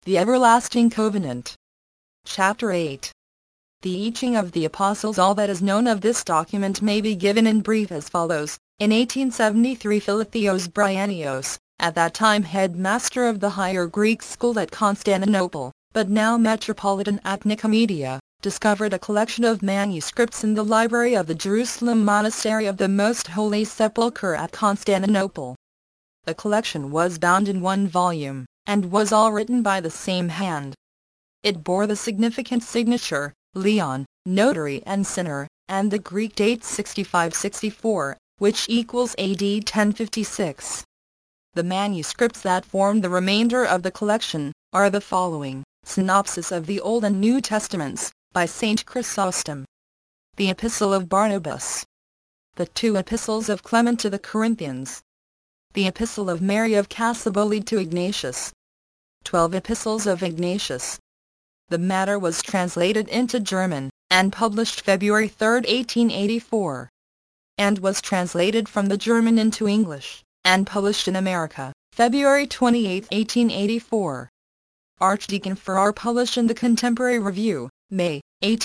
The Everlasting Covenant. Chapter 8. The Teaching of the Apostles. All that is known of this document may be given in brief as follows. In 1873 Philotheos Bryennios, at that time headmaster of the higher Greek school at Constantinople, but now metropolitan at Nicomedia, discovered a collection of manuscripts in the library of the Jerusalem Monastery of the Most Holy Sepulchre at Constantinople. The collection was bound in one volume, and was all written by the same hand. It bore the significant signature, Leon, notary and sinner, and the Greek date 6564, which equals AD 1056. The manuscripts that form the remainder of the collection are the following: Synopsis of the Old and New Testaments, by Saint Chrysostom. The Epistle of Barnabas. The two Epistles of Clement to the Corinthians. The Epistle of Mary of Cassibolide to Ignatius. 12 Epistles of Ignatius. The matter was translated into German, and published February 3, 1884. And was translated from the German into English, and published in America, February 28, 1884. Archdeacon Farrar published in the Contemporary Review, May,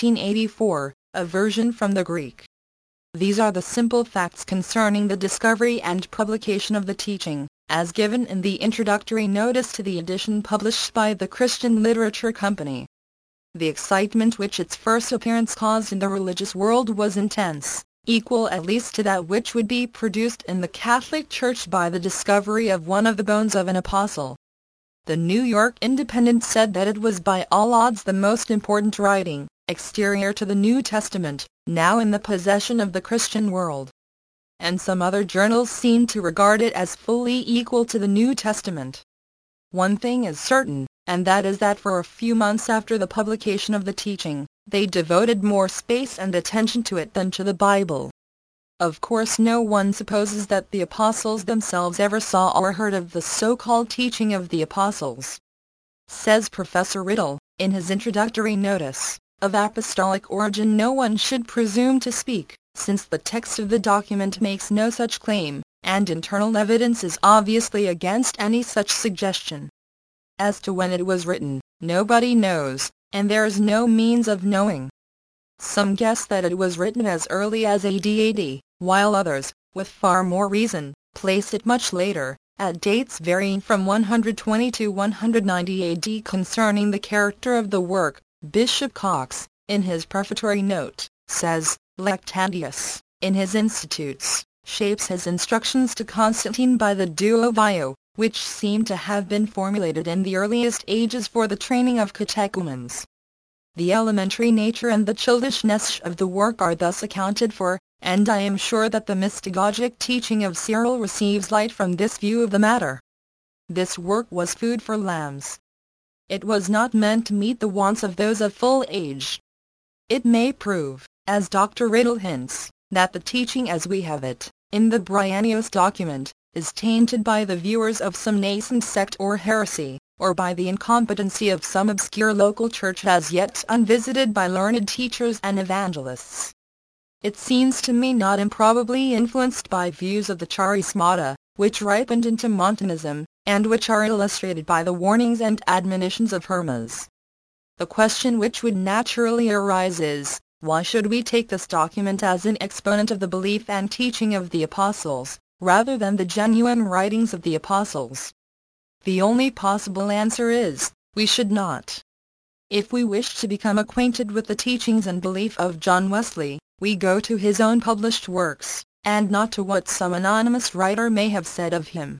1884, a version from the Greek. These are the simple facts concerning the discovery and publication of the teaching, as given in the introductory notice to the edition published by the Christian Literature Company. The excitement which its first appearance caused in the religious world was intense, equal at least to that which would be produced in the Catholic Church by the discovery of one of the bones of an apostle. The New York Independent said that it was by all odds the most important writing, exterior to the New Testament, now in the possession of the Christian world. And some other journals seemed to regard it as fully equal to the New Testament. One thing is certain, and that is that for a few months after the publication of the teaching, they devoted more space and attention to it than to the Bible. Of course no one supposes that the apostles themselves ever saw or heard of the so-called teaching of the apostles. Says Professor Riddle, in his introductory notice, of apostolic origin no one should presume to speak, since the text of the document makes no such claim, and internal evidence is obviously against any such suggestion. As to when it was written, nobody knows, and there is no means of knowing. Some guess that it was written as early as AD, while others, with far more reason, place it much later, at dates varying from 120 to 190 AD. Concerning the character of the work, Bishop Cox, in his prefatory note, says, Lactantius, in his Institutes, shapes his instructions to Constantine by the Duo, which seem to have been formulated in the earliest ages for the training of catechumens. The elementary nature and the childishness of the work are thus accounted for, and I am sure that the mystagogic teaching of Cyril receives light from this view of the matter. This work was food for lambs. It was not meant to meet the wants of those of full age. It may prove, as Dr. Riddle hints, that the teaching as we have it, in the Bryennios document, is tainted by the viewers of some nascent sect or heresy, or by the incompetency of some obscure local church as yet unvisited by learned teachers and evangelists. It seems to me not improbably influenced by views of the Charismata, which ripened into Montanism, and which are illustrated by the warnings and admonitions of Hermas. The question which would naturally arise is, why should we take this document as an exponent of the belief and teaching of the apostles, rather than the genuine writings of the apostles? The only possible answer is, we should not. If we wish to become acquainted with the teachings and belief of John Wesley, we go to his own published works, and not to what some anonymous writer may have said of him.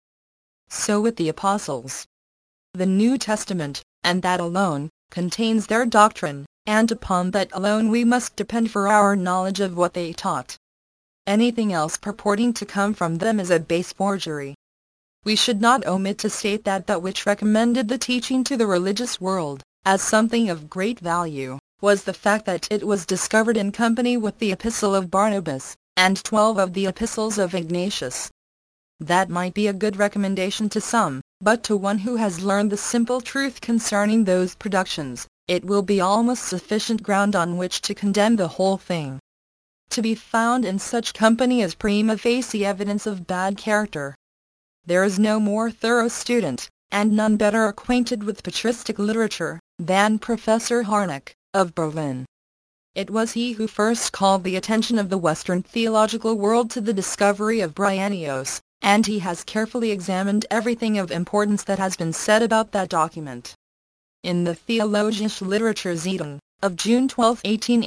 So with the apostles. The New Testament, and that alone, contains their doctrine, and upon that alone we must depend for our knowledge of what they taught. Anything else purporting to come from them is a base forgery. We should not omit to state that that which recommended the teaching to the religious world, as something of great value, was the fact that it was discovered in company with the Epistle of Barnabas, and 12 of the Epistles of Ignatius. That might be a good recommendation to some, but to one who has learned the simple truth concerning those productions, it will be almost sufficient ground on which to condemn the whole thing. To be found in such company is prima facie evidence of bad character. There is no more thorough student, and none better acquainted with patristic literature than Professor Harnack, of Berlin. It was he who first called the attention of the Western theological world to the discovery of Bryennios, and he has carefully examined everything of importance that has been said about that document. In the Theologische Literaturzeitung of June 12,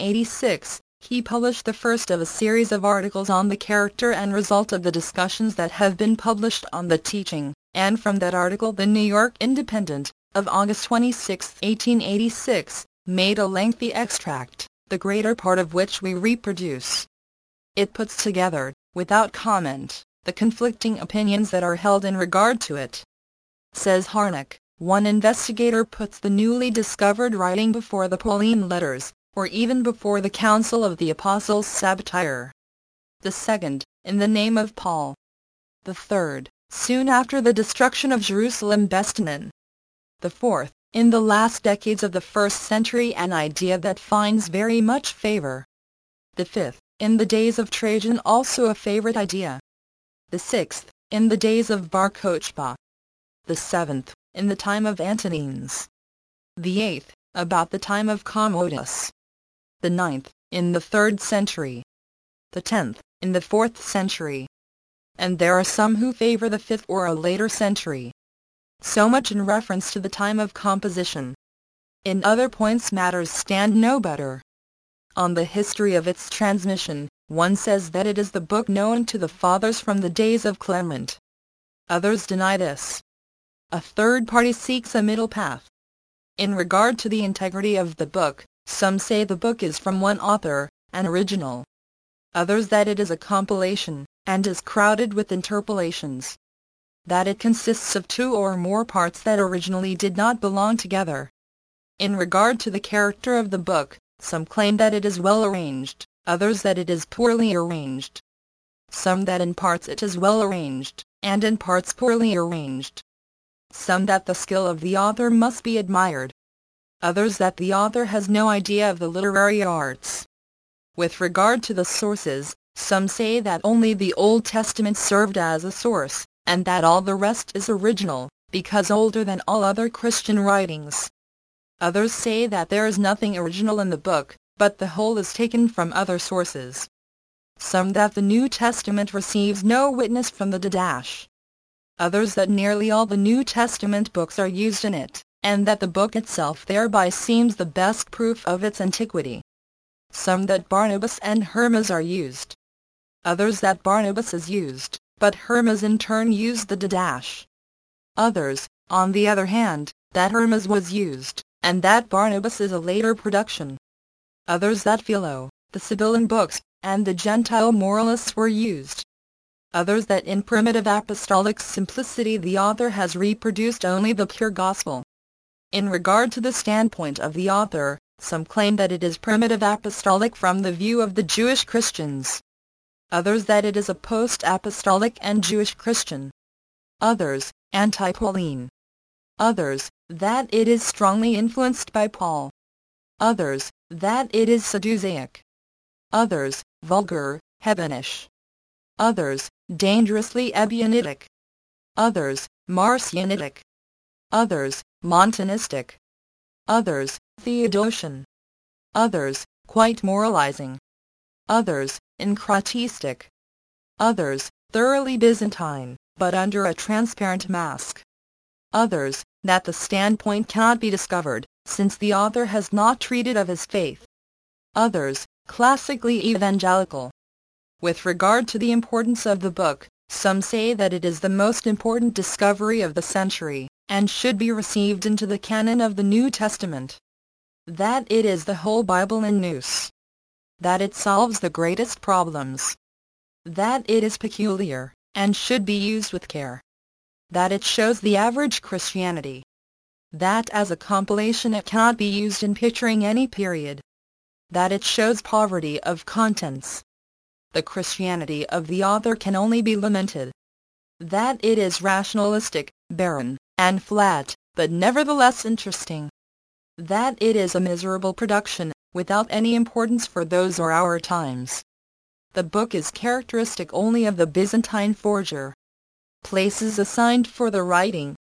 1886, he published the first of a series of articles on the character and result of the discussions that have been published on the teaching, and from that article the New York Independent, of August 26, 1886, made a lengthy extract, the greater part of which we reproduce. It puts together, without comment, the conflicting opinions that are held in regard to it. Says Harnack, one investigator puts the newly discovered writing before the Pauline letters, or even before the Council of the Apostles Sabbatire. The second, in the name of Paul. The third, soon after the destruction of Jerusalem Bestanin. The fourth, in the last decades of the 1st century, an idea that finds very much favor. The fifth, in the days of Trajan, also a favorite idea. The sixth, in the days of Bar Kochba. The seventh, in the time of Antonines. The eighth, about the time of Commodus. The ninth, in the 3rd century. The 10th, in the 4th century. And there are some who favor the 5th or a later century. So much in reference to the time of composition. In other points matters stand no better. On the history of its transmission, one says that it is the book known to the Fathers from the days of Clement. Others deny this. A third party seeks a middle path. In regard to the integrity of the book, some say the book is from one author, an original. Others that it is a compilation, and is crowded with interpolations. That it consists of 2 or more parts that originally did not belong together. In regard to the character of the book, some claim that it is well arranged, others that it is poorly arranged. Some that in parts it is well arranged, and in parts poorly arranged. Some that the skill of the author must be admired. Others that the author has no idea of the literary arts. With regard to the sources, some say that only the Old Testament served as a source, and that all the rest is original, because older than all other Christian writings. Others say that there is nothing original in the book, but the whole is taken from other sources. Some that the New Testament receives no witness from the Didache. Others that nearly all the New Testament books are used in it, and that the book itself thereby seems the best proof of its antiquity. Some that Barnabas and Hermas are used. Others that Barnabas is used, but Hermas in turn used the Didache. Others, on the other hand, that Hermas was used, and that Barnabas is a later production. Others that Philo, the Sibylline books, and the Gentile moralists were used. Others that in primitive apostolic simplicity the author has reproduced only the pure gospel. In regard to the standpoint of the author, some claim that it is primitive apostolic from the view of the Jewish Christians. Others that it is a post-apostolic and Jewish Christian. Others, anti-Pauline. Others, that it is strongly influenced by Paul. Others, that it is Sadduceic. Others, vulgar, Hebonish. Others, dangerously Ebionitic. Others, Marcionitic. Others, Montanistic. Others, Theodosian. Others, quite moralizing. Others, Encratistic. Others, thoroughly Byzantine, but under a transparent mask. Others, that the standpoint cannot be discovered, since the author has not treated of his faith. Others, classically evangelical. With regard to the importance of the book, some say that it is the most important discovery of the century, and should be received into the canon of the New Testament. That it is the whole Bible in nous. That it solves the greatest problems. That it is peculiar, and should be used with care. That it shows the average Christianity. That as a compilation it cannot be used in picturing any period. That it shows poverty of contents. The Christianity of the author can only be lamented. That it is rationalistic, barren, and flat, but nevertheless interesting. That it is a miserable production, without any importance for those or our times. The book is characteristic only of the Byzantine forger. Places assigned for the writing,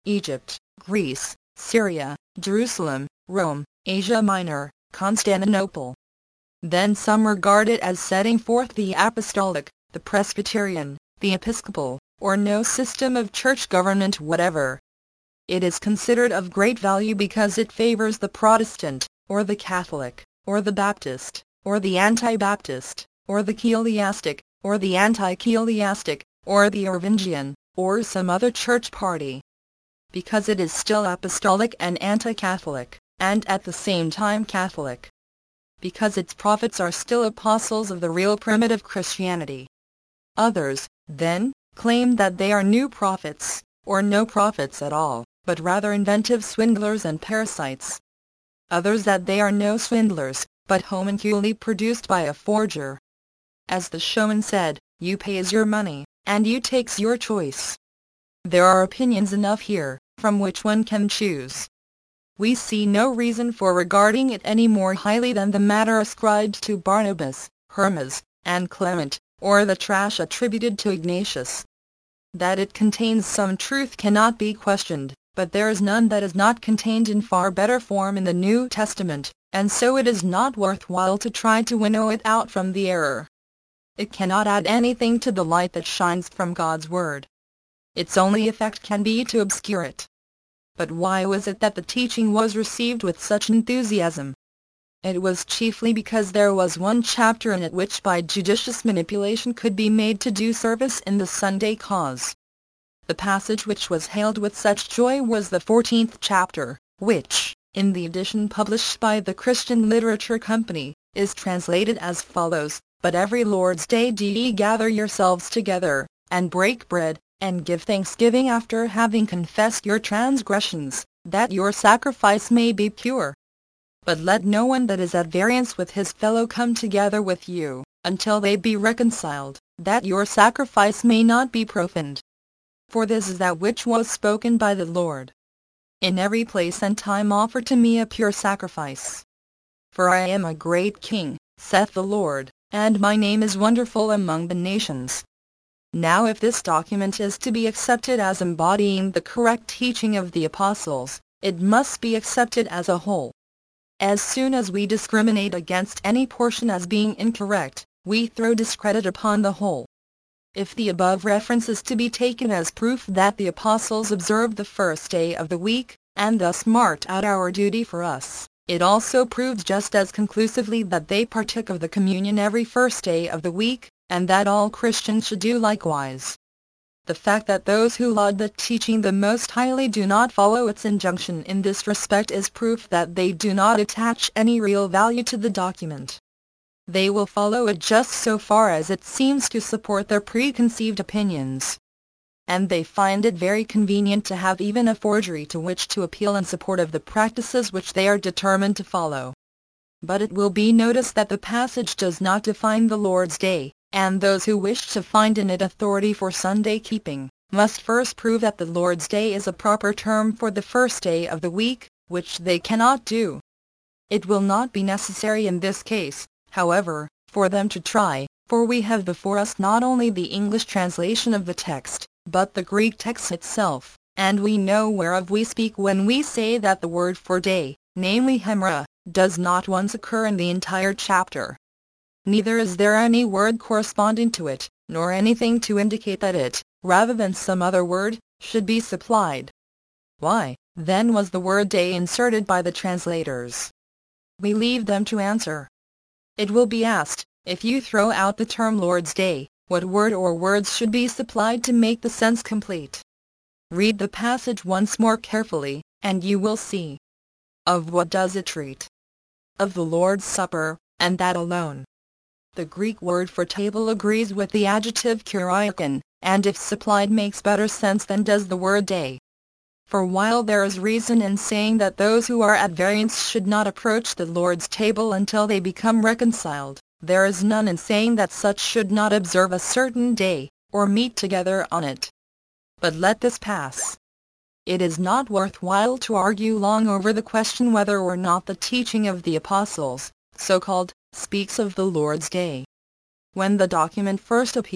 Egypt, Greece, Syria, Jerusalem, Rome, Asia Minor, Constantinople. Then some regard it as setting forth the apostolic, the Presbyterian, the Episcopal, or no system of church government whatever. It is considered of great value because it favors the Protestant, or the Catholic, or the Baptist, or the Anti-Baptist, or the Chiliastic, or the Anti-Chiliastic, or the Irvingian, or some other church party. Because it is still apostolic and anti-Catholic, and at the same time Catholic. Because its prophets are still apostles of the real primitive Christianity. Others, then, claim that they are new prophets, or no prophets at all, but rather inventive swindlers and parasites. Others that they are no swindlers, but homunculi produced by a forger. As the showman said, you pays your money, and you takes your choice. There are opinions enough here, from which one can choose. We see no reason for regarding it any more highly than the matter ascribed to Barnabas, Hermas, and Clement, or the trash attributed to Ignatius. That it contains some truth cannot be questioned, but there is none that is not contained in far better form in the New Testament, and so it is not worthwhile to try to winnow it out from the error. It cannot add anything to the light that shines from God's Word. Its only effect can be to obscure it. But why was it that the teaching was received with such enthusiasm? It was chiefly because there was one chapter in it which by judicious manipulation could be made to do service in the Sunday cause. The passage which was hailed with such joy was the 14th chapter, which, in the edition published by the Christian Literature Company, is translated as follows: But every Lord's day do ye gather yourselves together, and break bread, and give thanksgiving after having confessed your transgressions, that your sacrifice may be pure. But let no one that is at variance with his fellow come together with you, until they be reconciled, that your sacrifice may not be profaned. For this is that which was spoken by the Lord. In every place and time offer to me a pure sacrifice. For I am a great king, saith the Lord, and my name is wonderful among the nations. Now if this document is to be accepted as embodying the correct teaching of the apostles, it must be accepted as a whole. As soon as we discriminate against any portion as being incorrect, we throw discredit upon the whole. If the above reference is to be taken as proof that the apostles observed the first day of the week, and thus marked out our duty for us, it also proves just as conclusively that they partook of the communion every first day of the week, and that all Christians should do likewise. The fact that those who laud the teaching the most highly do not follow its injunction in this respect is proof that they do not attach any real value to the document. They will follow it just so far as it seems to support their preconceived opinions. And they find it very convenient to have even a forgery to which to appeal in support of the practices which they are determined to follow. But it will be noticed that the passage does not define the Lord's Day, and those who wish to find in it authority for Sunday keeping, must first prove that the Lord's Day is a proper term for the first day of the week, which they cannot do. It will not be necessary in this case, however, for them to try, for we have before us not only the English translation of the text, but the Greek text itself, and we know whereof we speak when we say that the word for day, namely hemra, does not once occur in the entire chapter. Neither is there any word corresponding to it, nor anything to indicate that it, rather than some other word, should be supplied. Why, then, was the word day inserted by the translators? We leave them to answer. It will be asked, if you throw out the term Lord's Day, what word or words should be supplied to make the sense complete? Read the passage once more carefully, and you will see. Of what does it treat? Of the Lord's Supper, and that alone. The Greek word for table agrees with the adjective kuriakon, and if supplied makes better sense than does the word day. For while there is reason in saying that those who are at variance should not approach the Lord's table until they become reconciled, there is none in saying that such should not observe a certain day, or meet together on it. But let this pass. It is not worthwhile to argue long over the question whether or not the teaching of the apostles, so-called, speaks of the Lord's Day. When the document first appeared,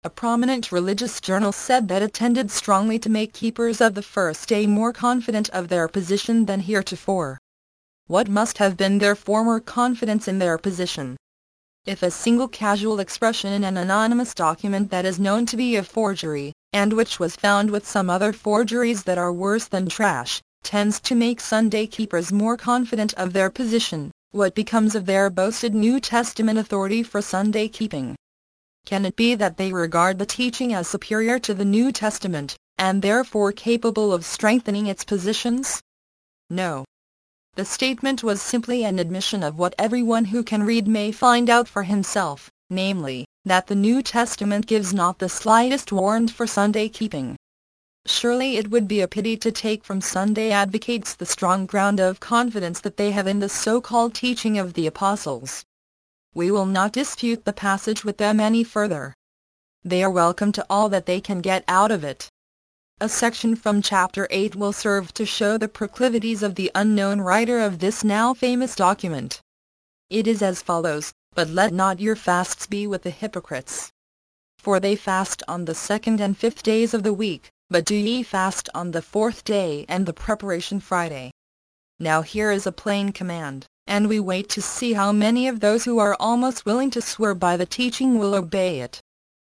a prominent religious journal said that it tended strongly to make keepers of the first day more confident of their position than heretofore. What must have been their former confidence in their position? If a single casual expression in an anonymous document that is known to be a forgery, and which was found with some other forgeries that are worse than trash, tends to make Sunday keepers more confident of their position, what becomes of their boasted New Testament authority for Sunday keeping? Can it be that they regard the teaching as superior to the New Testament, and therefore capable of strengthening its positions? No. The statement was simply an admission of what everyone who can read may find out for himself, namely, that the New Testament gives not the slightest warrant for Sunday keeping. Surely it would be a pity to take from Sunday advocates the strong ground of confidence that they have in the so-called teaching of the apostles. We will not dispute the passage with them any further. They are welcome to all that they can get out of it. A section from chapter 8 will serve to show the proclivities of the unknown writer of this now famous document. It is as follows: "But let not your fasts be with the hypocrites. For they fast on the 2nd and 5th days of the week, but do ye fast on the 4th day and the preparation Friday." Now here is a plain command, and we wait to see how many of those who are almost willing to swear by the teaching will obey it.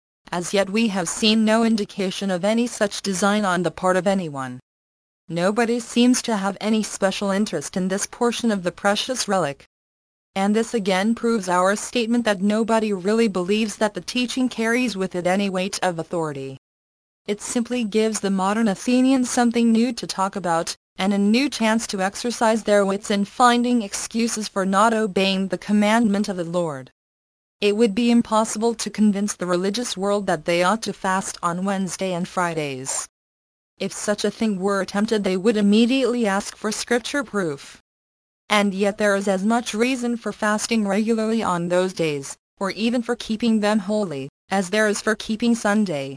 As yet we have seen no indication of any such design on the part of anyone. Nobody seems to have any special interest in this portion of the precious relic. And this again proves our statement that nobody really believes that the teaching carries with it any weight of authority. It simply gives the modern Athenians something new to talk about, and a new chance to exercise their wits in finding excuses for not obeying the commandment of the Lord. It would be impossible to convince the religious world that they ought to fast on Wednesday and Fridays. If such a thing were attempted, they would immediately ask for scripture proof. And yet there is as much reason for fasting regularly on those days, or even for keeping them holy, as there is for keeping Sunday.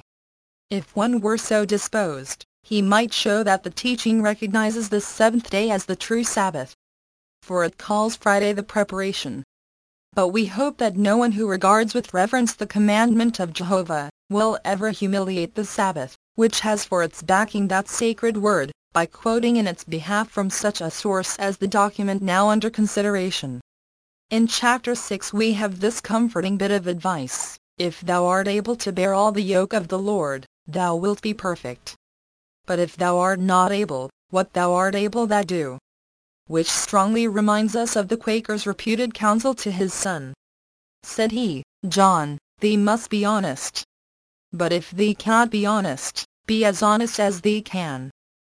If one were so disposed, he might show that the teaching recognizes the seventh day as the true Sabbath. For it calls Friday the preparation. But we hope that no one who regards with reverence the commandment of Jehovah will ever humiliate the Sabbath, which has for its backing that sacred word, by quoting in its behalf from such a source as the document now under consideration. In chapter 6 we have this comforting bit of advice: "If thou art able to bear all the yoke of the Lord, thou wilt be perfect. But if thou art not able, what thou art able that do." Which strongly reminds us of the Quaker's reputed counsel to his son. Said he, "John, thee must be honest. But if thee cannot be honest, be as honest as thee can."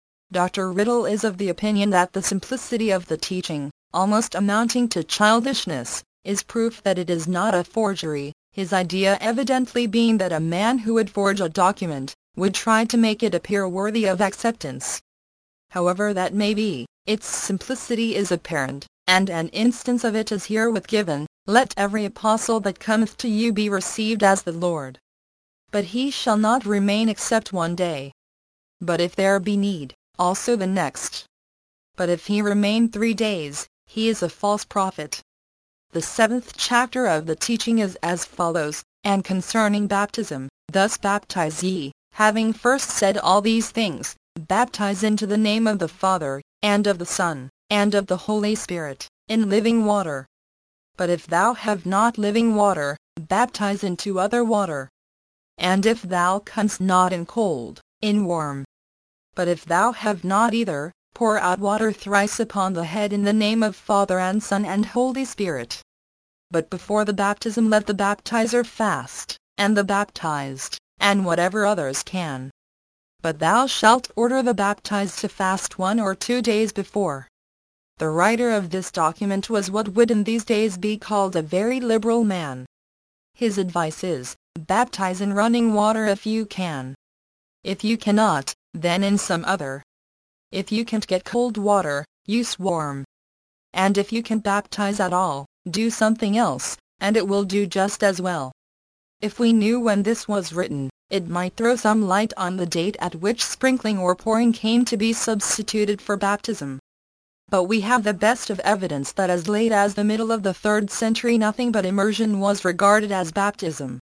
Dr. Riddle is of the opinion that the simplicity of the teaching, almost amounting to childishness, is proof that it is not a forgery, his idea evidently being that a man who would forge a document, would try to make it appear worthy of acceptance. However that may be, its simplicity is apparent, and an instance of it is herewith given: "Let every apostle that cometh to you be received as the Lord. But he shall not remain except one day. But if there be need, also the next. But if he remain 3 days, he is a false prophet." The 7th chapter of the teaching is as follows: "And concerning baptism, thus baptize ye, having first said all these things, baptize into the name of the Father, and of the Son, and of the Holy Spirit, in living water. But if thou have not living water, baptize into other water. And if thou canst not in cold, in warm. But if thou have not either, pour out water thrice upon the head in the name of Father and Son and Holy Spirit. But before the baptism let the baptizer fast, and the baptized, and whatever others can. But thou shalt order the baptized to fast 1 or 2 days before." The writer of this document was what would in these days be called a very liberal man. His advice is, baptize in running water if you can. If you cannot, then in some other. If you can't get cold water, use warm. And if you can't baptize at all, do something else, and it will do just as well. If we knew when this was written, it might throw some light on the date at which sprinkling or pouring came to be substituted for baptism. But we have the best of evidence that as late as the middle of the 3rd century nothing but immersion was regarded as baptism.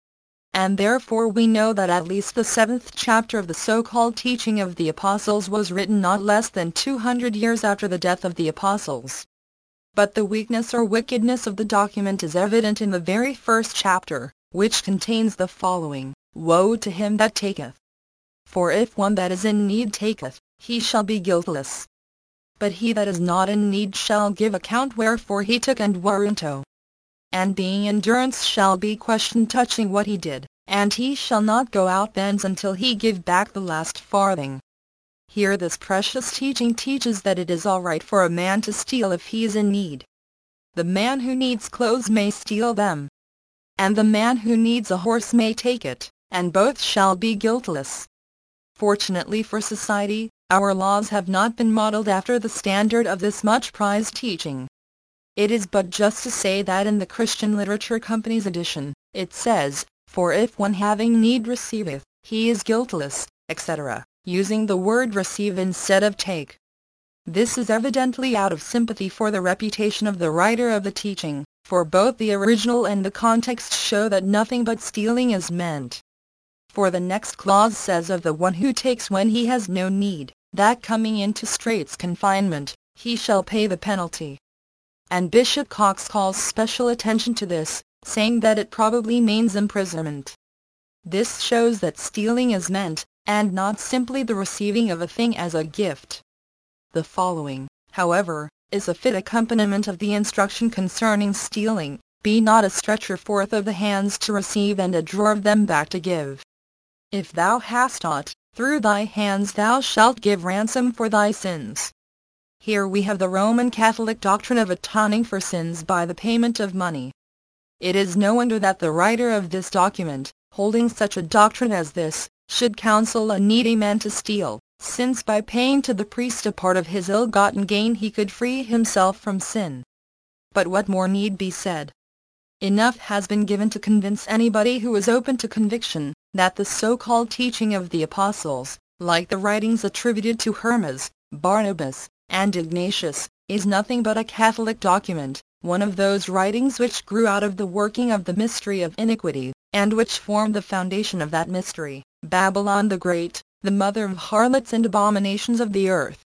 and therefore we know that at least the 7th chapter of the so-called teaching of the Apostles was written not less than 200 years after the death of the Apostles. But the weakness or wickedness of the document is evident in the very first chapter, which contains the following: "Woe to him that taketh. For if one that is in need taketh, he shall be guiltless. But he that is not in need shall give account wherefore he took and whereunto. And being in durance shall be questioned touching what he did, and he shall not go out thence until he give back the last farthing." Here this precious teaching teaches that it is all right for a man to steal if he is in need. The man who needs clothes may steal them, and the man who needs a horse may take it, and both shall be guiltless. Fortunately for society, our laws have not been modeled after the standard of this much prized teaching. It is but just to say that in the Christian Literature Company's edition, it says, "For if one having need receiveth, he is guiltless," etc., using the word receive instead of take. This is evidently out of sympathy for the reputation of the writer of the teaching, for both the original and the context show that nothing but stealing is meant. For the next clause says of the one who takes when he has no need, that coming into straits confinement, he shall pay the penalty. And Bishop Cox calls special attention to this, saying that it probably means imprisonment. This shows that stealing is meant, and not simply the receiving of a thing as a gift. The following, however, is a fit accompaniment of the instruction concerning stealing: "Be not a stretcher forth of the hands to receive and a drawer of them back to give. If thou hast aught, through thy hands thou shalt give ransom for thy sins." Here we have the Roman Catholic doctrine of atoning for sins by the payment of money. It is no wonder that the writer of this document, holding such a doctrine as this, should counsel a needy man to steal, since by paying to the priest a part of his ill-gotten gain he could free himself from sin. But what more need be said? Enough has been given to convince anybody who is open to conviction, that the so-called teaching of the Apostles, like the writings attributed to Hermas, Barnabas, and Ignatius, is nothing but a Catholic document, one of those writings which grew out of the working of the mystery of iniquity, and which formed the foundation of that mystery, Babylon the Great, the mother of harlots and abominations of the earth.